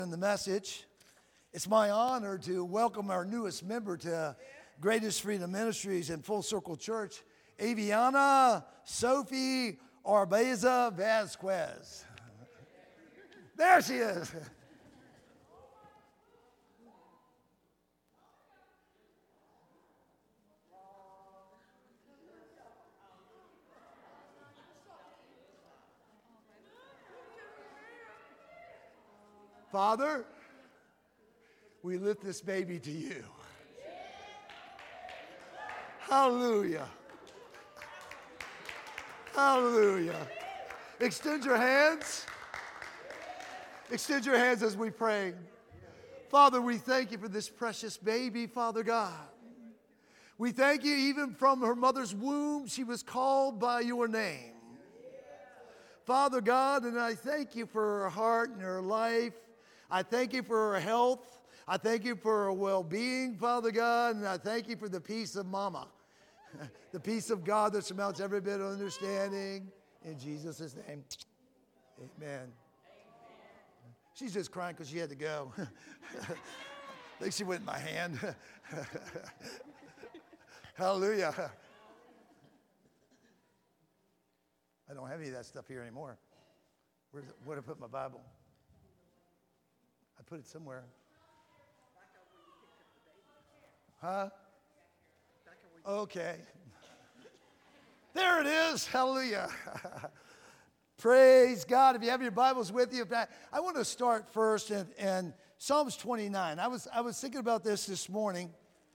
In the message, it's my honor to welcome our newest member to Greatest Freedom Ministries and Full Circle Church, Aviana Sophie Arbeza Vasquez. There she is. Father, we lift this baby to you. Hallelujah. Hallelujah. Extend your hands. Extend your hands as we pray. Father, we thank you for this precious baby, Father God. We thank you even from her mother's womb, she was called by your name. Father God, and I thank you for her heart and her life. I thank you for her health. I thank you for her well-being, Father God, and I thank you for the peace of Mama, the peace of God that surmounts every bit of understanding. In Jesus' name, amen. She's just crying because she had to go. I think she went in my hand. Hallelujah. I don't have any of that stuff here anymore. Where did I put my Bible? I put it somewhere. Huh? Okay. There it is. Hallelujah. Praise God. If you have your Bibles with you, I want to start first in Psalms 29. I was thinking about this morning.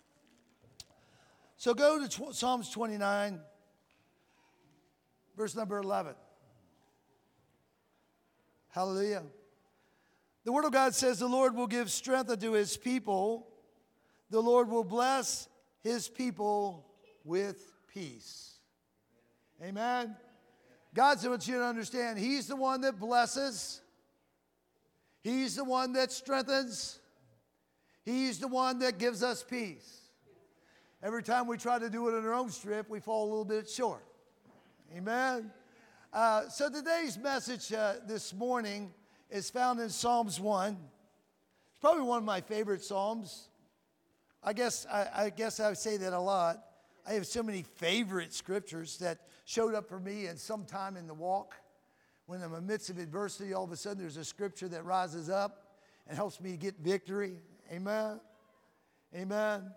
So go to Psalms 29, verse number 11. Hallelujah. The Word of God says, the Lord will give strength unto his people. The Lord will bless his people with peace. Amen. God wants you to understand, he's the one that blesses. He's the one that strengthens. He's the one that gives us peace. Every time we try to do it in our own strength, we fall a little bit short. Amen. So today's message this morning is found in Psalms 1. It's probably one of my favorite Psalms. I guess I say that a lot. I have so many favorite scriptures that showed up for me in some time in the walk. When I'm in the midst of adversity, all of a sudden there's a scripture that rises up and helps me get victory. Amen. Amen.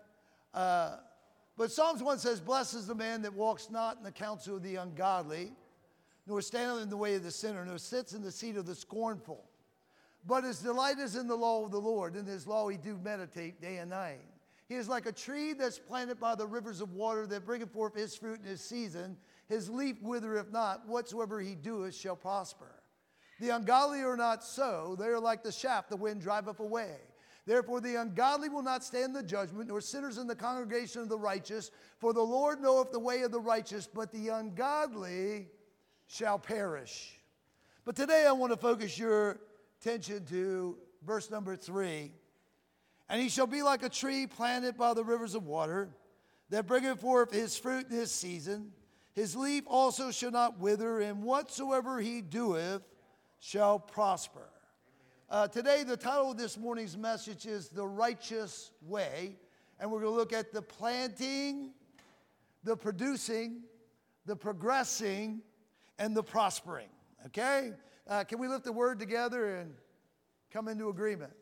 But Psalms 1 says, blessed is the man that walks not in the counsel of the ungodly, nor standeth in the way of the sinner, nor sits in the seat of the scornful. But his delight is in the law of the Lord. In his law he do meditate day and night. He is like a tree that's planted by the rivers of water that bringeth forth his fruit in his season. His leaf withereth not. Whatsoever he doeth shall prosper. The ungodly are not so. They are like the chaff the wind driveth away. Therefore the ungodly will not stand in the judgment, nor sinners in the congregation of the righteous. For the Lord knoweth the way of the righteous, but the ungodly shall perish. But today I want to focus your attention to verse number 3. And he shall be like a tree planted by the rivers of water, that bringeth forth his fruit in his season. His leaf also shall not wither, and whatsoever he doeth shall prosper. Today, the title of this morning's message is The Righteous Way. And we're going to look at the planting, the producing, the progressing, and the prospering. Okay? Can we lift the word together and come into agreement?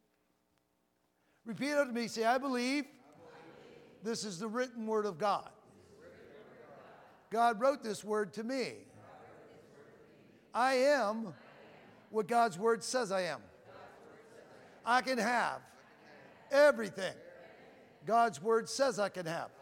Repeat after me. Say, I believe this is the written word of God. God wrote this word to me. I am what God's word says I am. I can have everything God's word says I can have.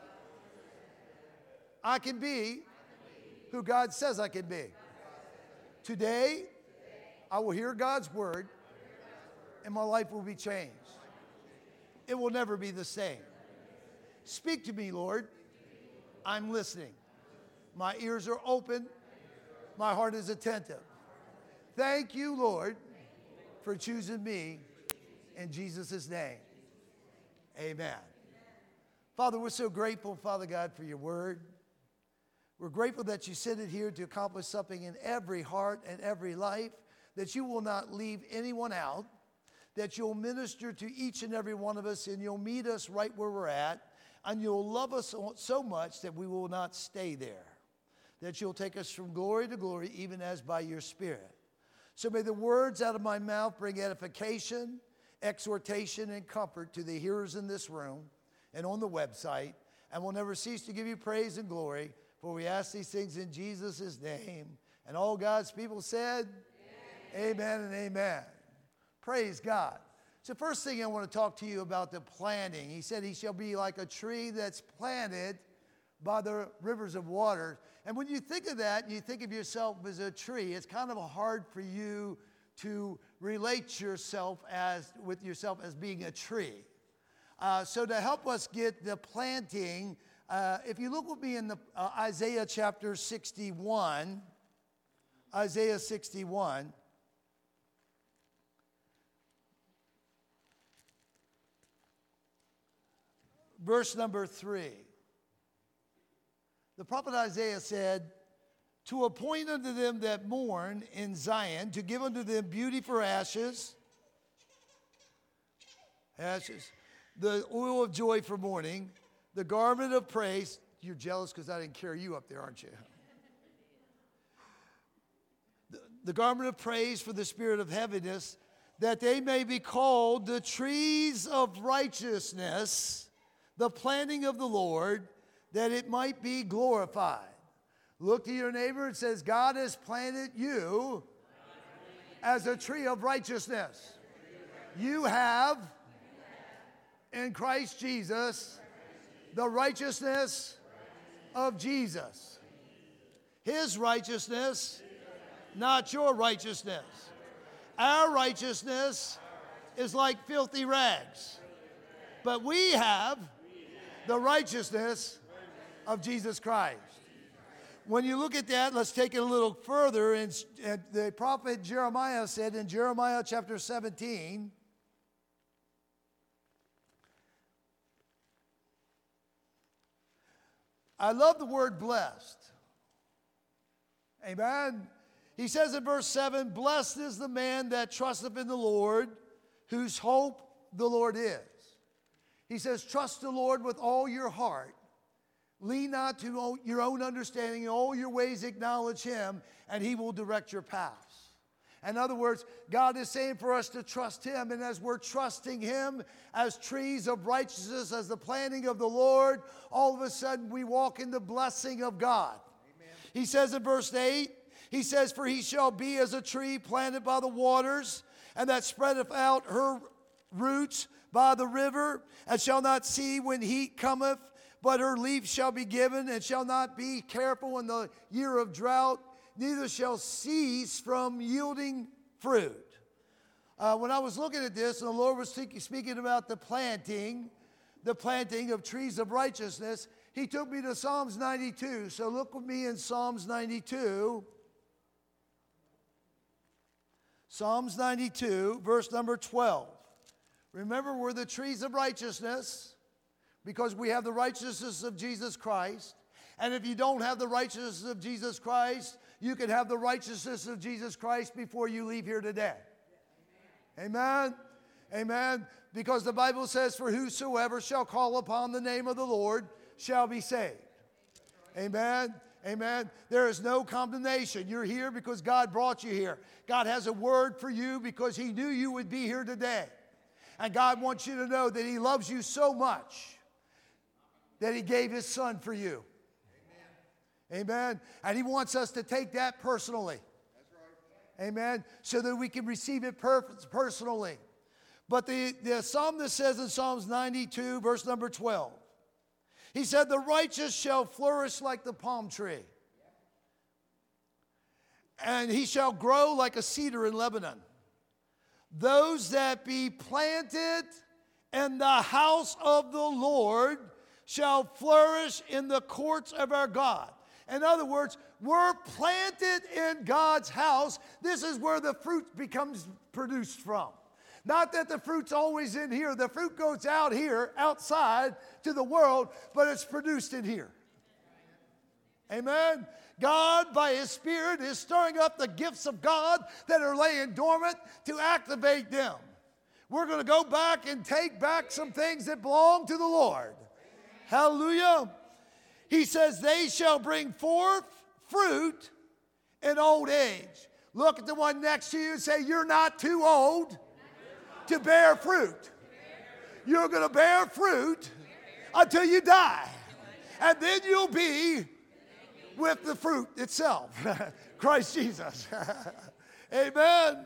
I can be who God says I can be. Today, I will hear God's word and my life will be changed. It will never be the same. Speak to me, Lord. I'm listening. My ears are open. My heart is attentive. Thank you, Lord, for choosing me in Jesus' name. Amen. Father, we're so grateful, Father God, for your word. We're grateful that you sent it here to accomplish something in every heart and every life, that you will not leave anyone out. that you'll minister to each and every one of us, and you'll meet us right where we're at, and you'll love us so much that we will not stay there, that you'll take us from glory to glory, even as by your Spirit. So may the words out of my mouth bring edification, exhortation, and comfort to the hearers in this room and on the website, and we'll never cease to give you praise and glory, for we ask these things in Jesus' name. And all God's people said, amen, amen and amen. Praise God. So first thing I want to talk to you about the planting. He said he shall be like a tree that's planted by the rivers of water. And when you think of that, you think of yourself as a tree, it's kind of hard for you to relate with yourself as being a tree. So to help us get the planting, if you look with me in the Isaiah chapter 61, Isaiah 61. Verse number 3. The prophet Isaiah said, to appoint unto them that mourn in Zion, to give unto them beauty for ashes, the oil of joy for mourning, the garment of praise. You're jealous because I didn't carry you up there, aren't you? The garment of praise for the spirit of heaviness, that they may be called the trees of righteousness, the planting of the Lord, that it might be glorified. Look to your neighbor and says, God has planted you as a tree of righteousness. You have in Christ Jesus the righteousness of Jesus. His righteousness, not your righteousness. Our righteousness is like filthy rags. But we have the righteousness of Jesus Christ. When you look at that, let's take it a little further. And the prophet Jeremiah said in Jeremiah chapter 17, I love the word blessed. Amen. He says in verse 7, blessed is the man that trusteth in the Lord, whose hope the Lord is. He says, trust the Lord with all your heart. Lean not to your own understanding. In all your ways acknowledge him, and he will direct your paths. In other words, God is saying for us to trust him, and as we're trusting him as trees of righteousness, as the planting of the Lord, all of a sudden we walk in the blessing of God. Amen. He says in verse 8, he says, for he shall be as a tree planted by the waters, and that spreadeth out her roots by the river, and shall not see when heat cometh, but her leaf shall be given, and shall not be careful in the year of drought, neither shall cease from yielding fruit. When I was looking at this, and the Lord was speaking about the planting of trees of righteousness, he took me to Psalms 92. So look with me in Psalms 92. Psalms 92, verse number 12. Remember, we're the trees of righteousness because we have the righteousness of Jesus Christ. And if you don't have the righteousness of Jesus Christ, you can have the righteousness of Jesus Christ before you leave here today. Amen. Amen. Because the Bible says, for whosoever shall call upon the name of the Lord shall be saved. Amen. Amen. There is no condemnation. You're here because God brought you here. God has a word for you because he knew you would be here today. And God wants you to know that he loves you so much that he gave his son for you. Amen. Amen. And he wants us to take that personally. That's right. Amen. So that we can receive it personally. But the psalmist says in Psalms 92, verse number 12, he said, the righteous shall flourish like the palm tree, and he shall grow like a cedar in Lebanon. Those that be planted in the house of the Lord shall flourish in the courts of our God. In other words, we're planted in God's house. This is where the fruit becomes produced from. Not that the fruit's always in here. The fruit goes out here, outside to the world, but it's produced in here. Amen. God, by his Spirit, is stirring up the gifts of God that are laying dormant to activate them. We're going to go back and take back some things that belong to the Lord. Hallelujah. He says, they shall bring forth fruit in old age. Look at the one next to you and say, you're not too old to bear fruit. You're going to bear fruit until you die. And then you'll be with the fruit itself, Christ Jesus. Amen.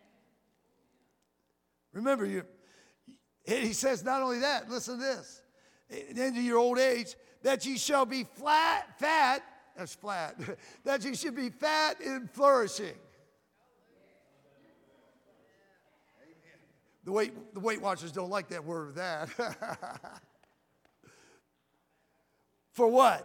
Remember, he says not only that, listen to this. Into your old age, that ye shall be fat, that's flat, that ye should be fat and flourishing. The Weight Watchers don't like that word, that. For what?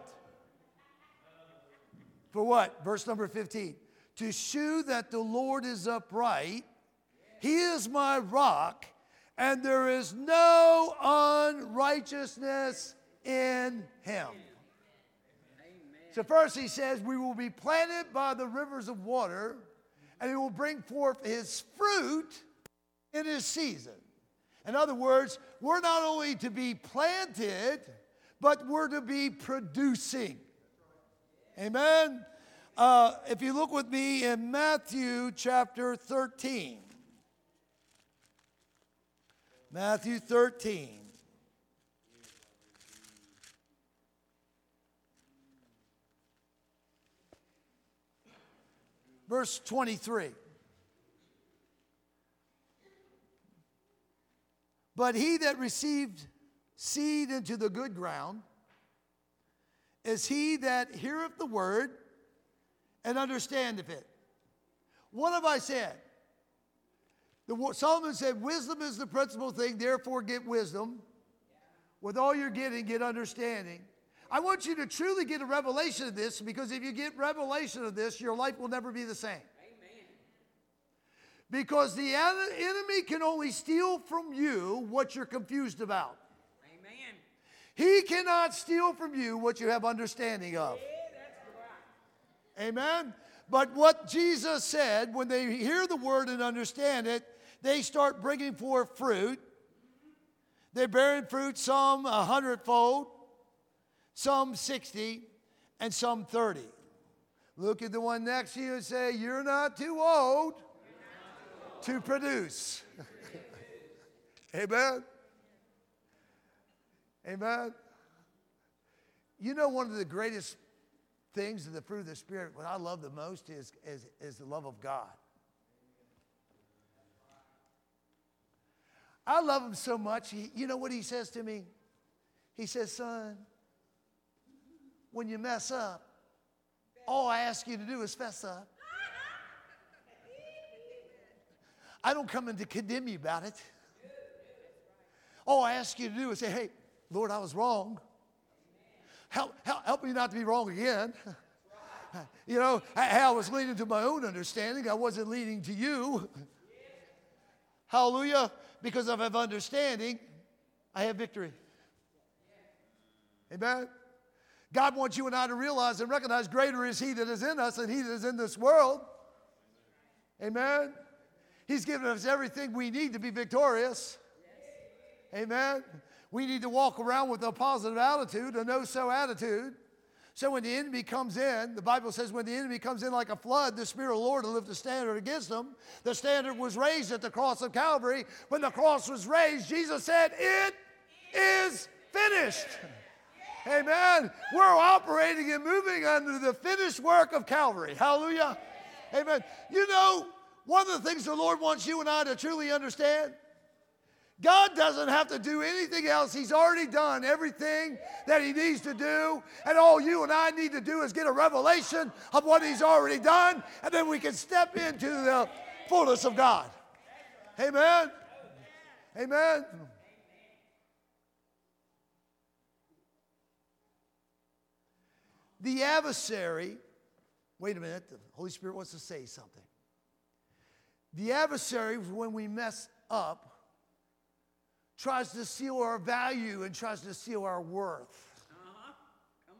For what? Verse number 15. To shew that the Lord is upright, he is my rock, and there is no unrighteousness in him. So first he says, we will be planted by the rivers of water, and he will bring forth his fruit in his season. In other words, we're not only to be planted, but we're to be producing. Amen? If you look with me in Matthew chapter 13. Matthew 13. Verse 23. But he that received seed into the good ground is he that heareth the word and understandeth it. What have I said? Solomon said, wisdom is the principal thing, therefore get wisdom. With all you're getting, get understanding. I want you to truly get a revelation of this, because if you get revelation of this, your life will never be the same. Because the enemy can only steal from you what you're confused about. Amen. He cannot steal from you what you have understanding of. Yeah, amen. But what Jesus said, when they hear the word and understand it, they start bringing forth fruit. They're bearing fruit, some 100-fold, some 60, and some 30. Look at the one next to you and say, you're not too old to produce. Amen. Amen. You know, one of the greatest things of the fruit of the Spirit, what I love the most is the love of God. I love him so much. You know what he says to me? He says, son, when you mess up, all I ask you to do is fess up. I don't come in to condemn you about it. All I ask you to do is say, hey, Lord, I was wrong. Help me not to be wrong again. You know, I was leaning to my own understanding. I wasn't leaning to you. Hallelujah. Because if I have understanding, I have victory. Amen. God wants you and I to realize and recognize greater is he that is in us than he that is in this world. Amen. He's given us everything we need to be victorious. Amen. We need to walk around with a positive attitude, a no-so attitude. So when the enemy comes in, the Bible says when the enemy comes in like a flood, the Spirit of the Lord will lift a standard against them. The standard was raised at the cross of Calvary. When the cross was raised, Jesus said, it is finished. Amen. We're operating and moving under the finished work of Calvary. Hallelujah. Amen. You know, one of the things the Lord wants you and I to truly understand, God doesn't have to do anything else. He's already done everything that he needs to do. And all you and I need to do is get a revelation of what he's already done. And then we can step into the fullness of God. Amen. Amen. The adversary, wait a minute, the Holy Spirit wants to say something. The adversary, when we mess up, tries to steal our value and tries to steal our worth. Come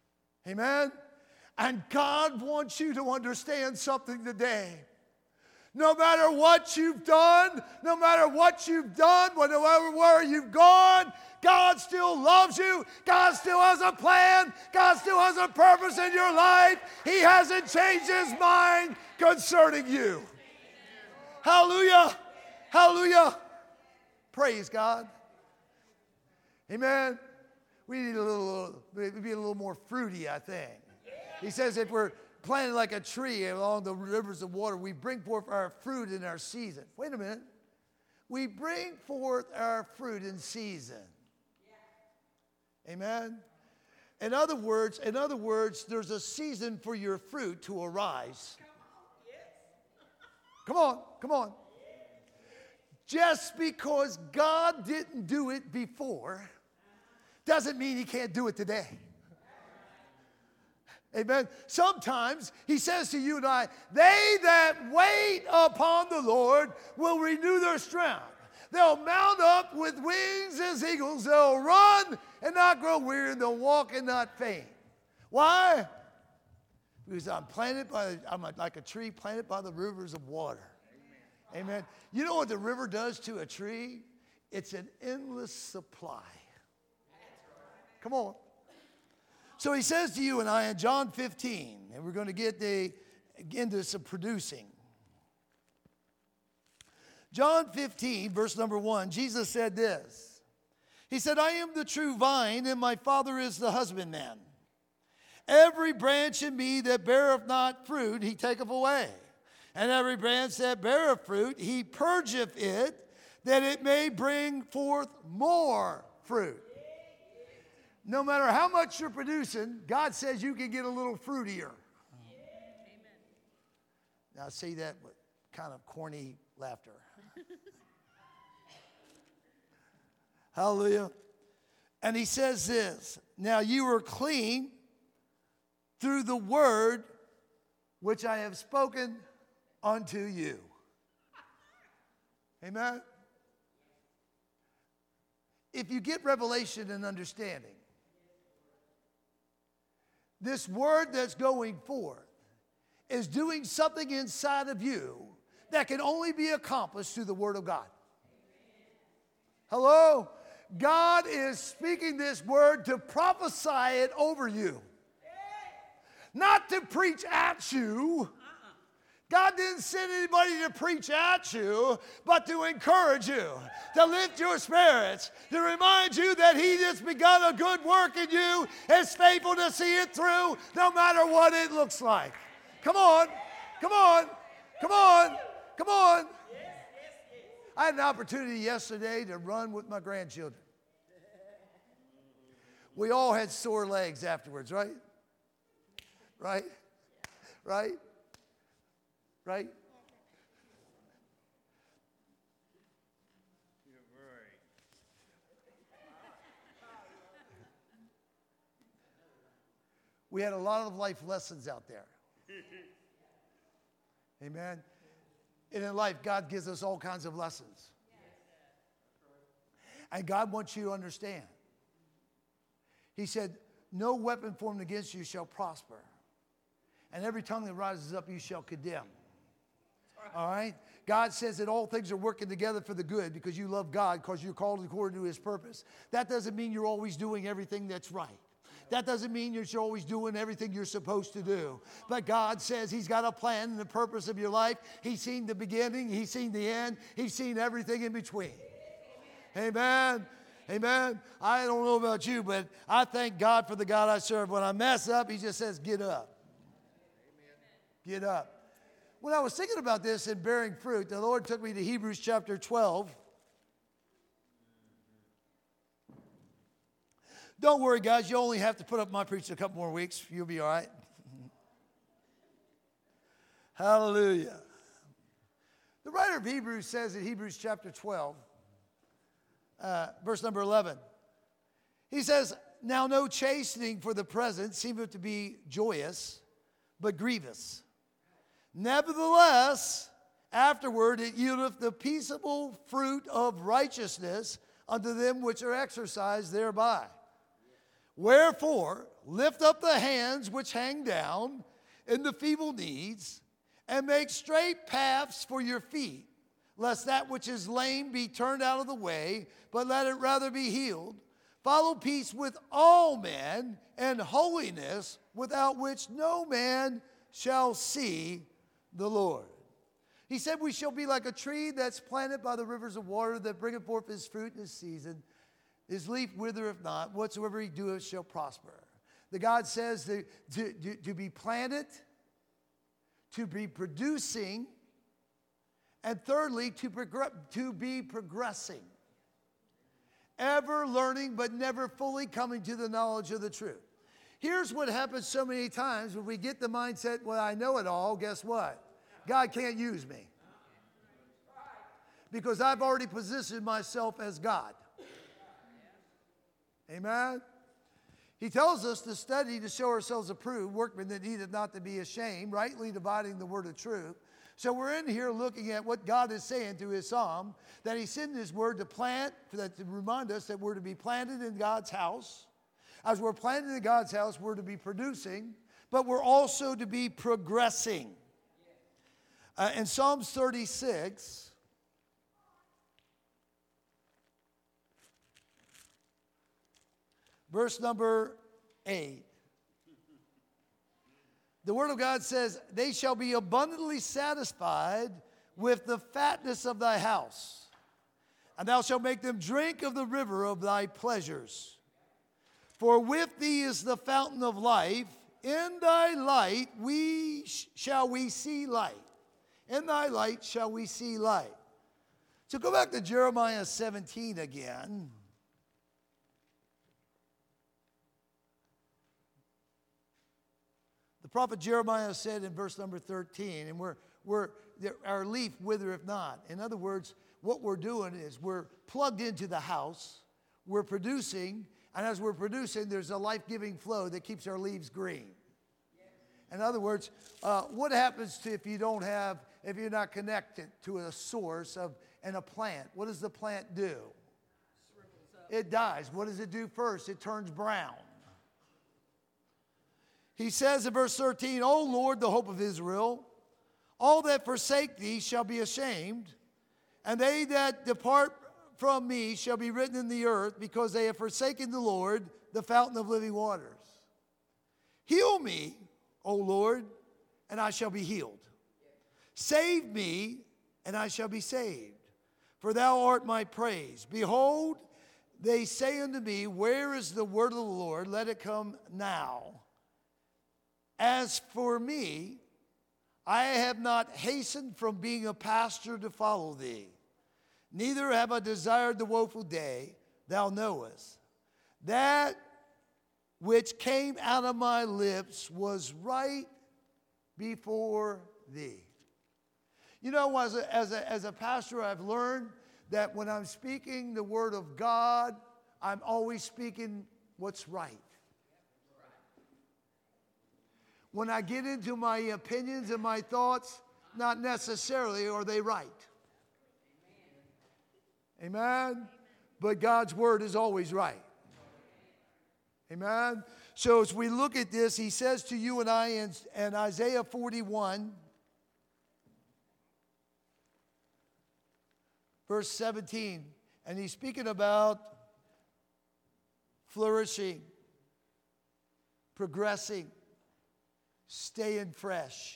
on. Amen? And God wants you to understand something today. No matter what you've done, no matter what you've done, where you've gone, God still loves you. God still has a plan. God still has a purpose in your life. He hasn't changed his mind concerning you. Hallelujah. Hallelujah. Praise God. Amen. We need be a little more fruity, I think. He says if we're planted like a tree along the rivers of water, we bring forth our fruit in our season. Wait a minute. We bring forth our fruit in season. Amen. In other words, there's a season for your fruit to arise. Come on, come on. Just because God didn't do it before doesn't mean he can't do it today. Amen. Sometimes he says to you and I, they that wait upon the Lord will renew their strength. They'll mount up with wings as eagles. They'll run and not grow weary. They'll walk and not faint. Why? Because I'm like a tree planted by the rivers of water. Amen. Amen. You know what the river does to a tree? It's an endless supply. Come on. So he says to you and I in John 15, and we're going to get into some producing. John 15, verse number 1, Jesus said this. He said, I am the true vine, and my Father is the husbandman. Every branch in me that beareth not fruit, he taketh away. And every branch that beareth fruit, he purgeth it, that it may bring forth more fruit. No matter how much you're producing, God says you can get a little fruitier. Amen. Now, say that with kind of corny laughter. Hallelujah. And he says this, now you are clean through the word which I have spoken unto you. Amen. If you get revelation and understanding, this word that's going forth is doing something inside of you that can only be accomplished through the word of God. Hello? God is speaking this word to prophesy it over you. Not to preach at you. God didn't send anybody to preach at you, but to encourage you, to lift your spirits, to remind you that he that's begun a good work in you is faithful to see it through no matter what it looks like. Come on, come on, come on, come on. I had an opportunity yesterday to run with my grandchildren. We all had sore legs afterwards, right? Right? Right? Right? We had a lot of life lessons out there. Amen. And in life, God gives us all kinds of lessons. And God wants you to understand. He said, no weapon formed against you shall prosper. And every tongue that rises up, you shall condemn. All right? God says that all things are working together for the good because you love God, because you're called according to his purpose. That doesn't mean you're always doing everything that's right. That doesn't mean you're always doing everything you're supposed to do. But God says he's got a plan and a purpose of your life. He's seen the beginning. He's seen the end. He's seen everything in between. Amen. Amen. I don't know about you, but I thank God for the God I serve. When I mess up, he just says, get up. Get up. When I was thinking about this and bearing fruit, the Lord took me to Hebrews chapter 12. Don't worry, guys. You only have to put up my preach a couple more weeks. You'll be all right. Hallelujah. The writer of Hebrews says in Hebrews chapter 12, verse number 11, he says, now no chastening for the present seemeth to be joyous, but grievous. Nevertheless, afterward it yieldeth the peaceable fruit of righteousness unto them which are exercised thereby. Wherefore, lift up the hands which hang down in the feeble knees, And make straight paths for your feet, lest that which is lame be turned out of the way, but let it rather be healed. Follow peace with all men and holiness, without which no man shall see the Lord. He said we shall be like a tree that's planted by the rivers of water, that bringeth forth his fruit in his season. His leaf withereth not, whatsoever he doeth shall prosper. The God says to be planted, to be producing, and thirdly, to be progressing. Ever learning, but never fully coming to the knowledge of the truth. Here's what happens so many times when we get the mindset, well, I know it all. Guess what? God can't use me. Because I've already positioned myself as God. Amen? He tells us to study to show ourselves approved, workmen that needed not to be ashamed, rightly dividing the word of truth. So we're in here looking at what God is saying through his psalm, that he sent his word to plant, to remind us that we're to be planted in God's house. As we're planted in God's house, we're to be producing, but we're also to be progressing. In Psalms 36, verse number 8. The word of God says, they shall be abundantly satisfied with the fatness of thy house, and thou shalt make them drink of the river of thy pleasures. For with thee is the fountain of life. In thy light shall we see light. In thy light shall we see light. So go back to Jeremiah 17 again. The prophet Jeremiah said in verse number 13, and our leaf withereth not. In other words, what we're doing is we're plugged into the house, we're producing, and as we're producing, there's a life-giving flow that keeps our leaves green. In other words, what happens if you're not connected to a source and a plant? What does the plant do? It dies. What does it do first? It turns brown. He says in verse 13, O Lord, the hope of Israel, all that forsake thee shall be ashamed, and they that depart from me shall be written in the earth, because they have forsaken the Lord, the fountain of living waters. Heal me, O Lord, and I shall be healed. Save me, and I shall be saved. For thou art my praise. Behold, they say unto me, where is the word of the Lord? Let it come now. As for me, I have not hastened from being a pastor to follow thee. Neither have I desired the woeful day, thou knowest. That which came out of my lips was right before thee. You know, as a pastor, I've learned that when I'm speaking the word of God, I'm always speaking what's right. When I get into my opinions and my thoughts, not necessarily are they right. Amen? But God's word is always right. Amen? So as we look at this, he says to you and I in Isaiah 41, verse 17, and he's speaking about flourishing, progressing, staying fresh.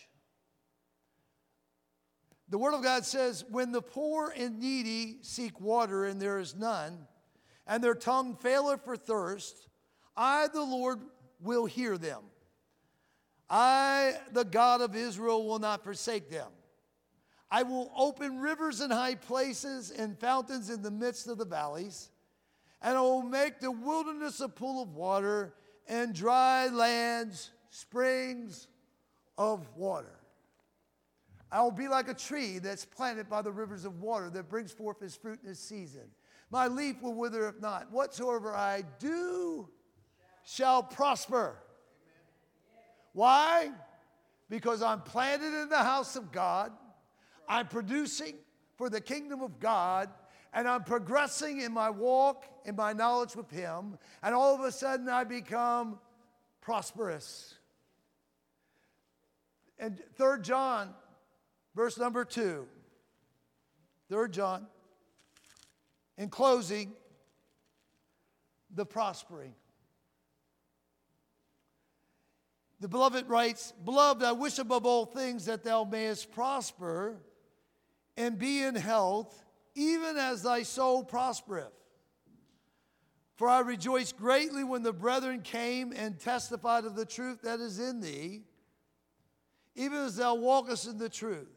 The Word of God says, when the poor and needy seek water and there is none, and their tongue faileth for thirst, I, the Lord, will hear them. I, the God of Israel, will not forsake them. I will open rivers in high places and fountains in the midst of the valleys, and I will make the wilderness a pool of water and dry lands springs of water. I will be like a tree that's planted by the rivers of water that brings forth his fruit in his season. My leaf will wither if not. Whatsoever I do shall prosper. Why? Because I'm planted in the house of God. I'm producing for the kingdom of God. And I'm progressing in my walk, in my knowledge with him. And all of a sudden I become prosperous. And 3 John Verse number 2. 3 John. In closing, the prospering. The beloved writes, Beloved, I wish above all things that thou mayest prosper and be in health, even as thy soul prospereth. For I rejoiced greatly when the brethren came and testified of the truth that is in thee, even as thou walkest in the truth.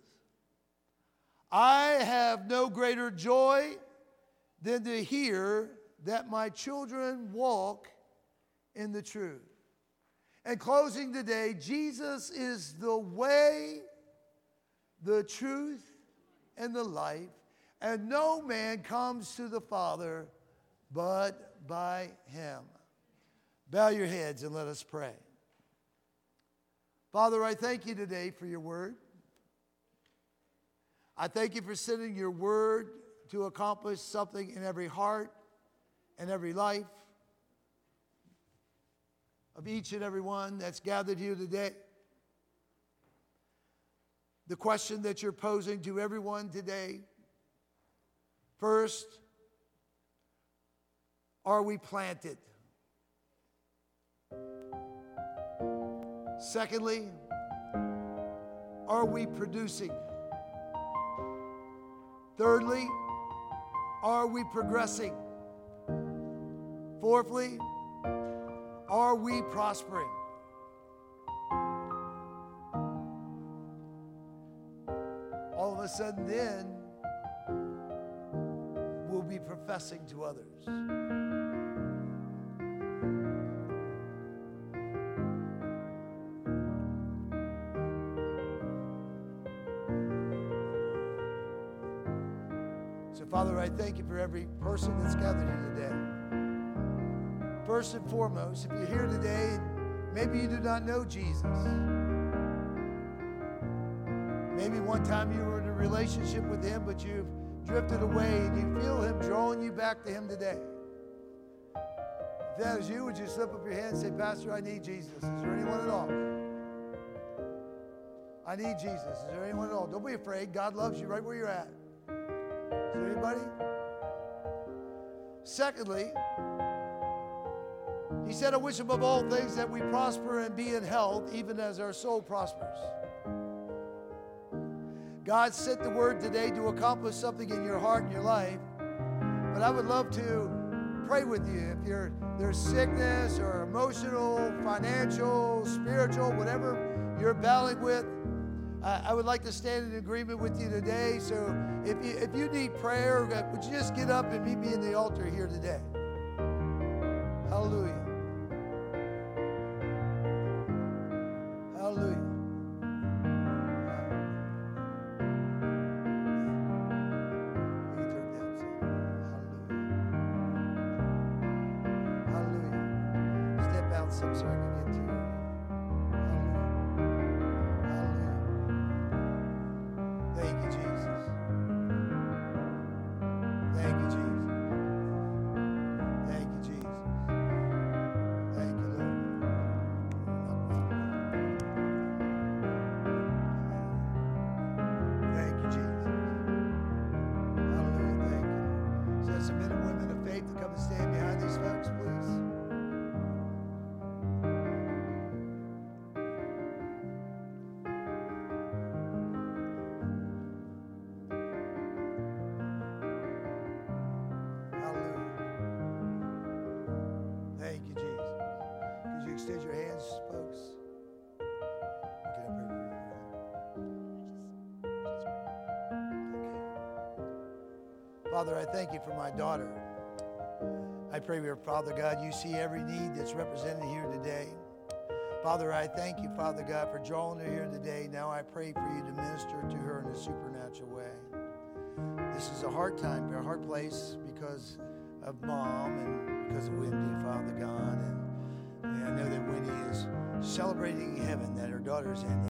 I have no greater joy than to hear that my children walk in the truth. And closing today, Jesus is the way, the truth, and the life, and no man comes to the Father but by him. Bow your heads and let us pray. Father, I thank you today for your word. I thank you for sending your word to accomplish something in every heart and every life of each and every one that's gathered here today. The question that you're posing to everyone today, first, are we planted? Secondly, are we producing? Thirdly, are we progressing? Fourthly, are we prospering? All of a sudden then, we'll be professing to others. So, Father, I thank you for every person that's gathered here today. First and foremost, if you're here today and maybe you do not know Jesus, maybe one time you were in a relationship with him, but you've drifted away and you feel him drawing you back to him today. If that is you, would you slip up your hand and say, Pastor, I need Jesus? Is there anyone at all? I need Jesus. Is there anyone at all? Don't be afraid. God loves you right where you're at. Is there anybody? Secondly, he said, I wish above all things that we prosper and be in health, even as our soul prospers. God sent the word today to accomplish something in your heart and your life. But I would love to pray with you. If there's sickness or emotional, financial, spiritual, whatever you're battling with, I would like to stand in agreement with you today. So if you need prayer, would you just get up and meet me in the altar here today? Hallelujah. Hallelujah. Hallelujah. Step out some so I can get to you. Hallelujah. Hallelujah. Thank you, Jesus. Thank you, Jesus. Thank you, Jesus. Thank you, Lord. Thank you, Jesus. Hallelujah. Thank you. Is there some men and women of faith to come and stand behind these folks, please? Thank you, Jesus. Could you extend your hands, folks? Get up here. Okay. Father, I thank you for my daughter. I pray, Father God, you see every need that's represented here today. Father, I thank you, Father God, for drawing her here today. Now I pray for you to minister to her in a supernatural way. This is a hard time, a hard place because of Mom and because of Wendy, Father God. And I know that Wendy is celebrating in heaven that her daughter's in